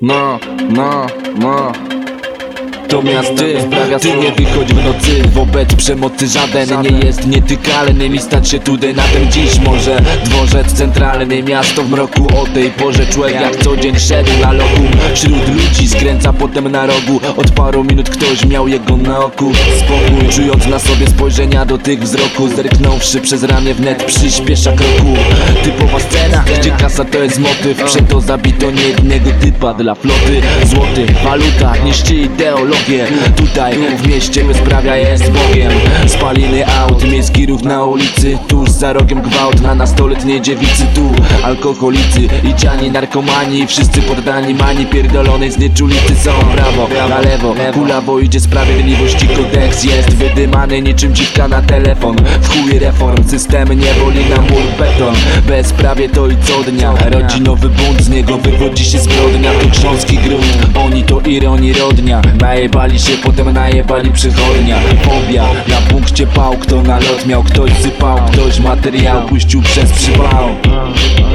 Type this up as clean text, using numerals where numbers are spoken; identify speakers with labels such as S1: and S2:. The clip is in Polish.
S1: No. To miasto sprawia ty nie wychodź w nocy. Wobec przemocy żaden nie jest nietykalny. Mi stać się tutaj na tym dziś może. Dworzec centralny, miasto w mroku. O tej porze człowiek jak co dzień szedł na loku. Wśród ludzi skręca potem na rogu. Od paru minut ktoś miał jego na oku spokój, czując na sobie spojrzenia do tych wzroku. Zerknąwszy przez ramię wnet przyspiesza kroku. Typowa scena, gdzie kasa to jest motyw. Przeto zabito niejednego typa dla floty. Złoty, waluta, niszczy ideologię. Tutaj w mieście bezprawia jest Bogiem. Spaliny aut, miejski ruch na ulicy. Tuż za rogiem gwałt na nastoletniej dziewicy. Tu alkoholicy i dziani narkomani. Wszyscy poddani mani pierdolonej znieczulicy są. Prawo, na lewo, kulawo idzie sprawiedliwość i kodeks jest wydymany niczym dziwka na telefon. W chuj reform, system nie woli na mur beton. Bezprawie to i co dnia. Rodzinowy bunt, z niego wywodzi się zbrodnia. To grząski grunt, oni to ironii rodnia. Najebali się, potem najebali przychodnia. Fobia, na punkcie pał, kto na lot miał. Ktoś sypał, ktoś materiał puścił przez przypał.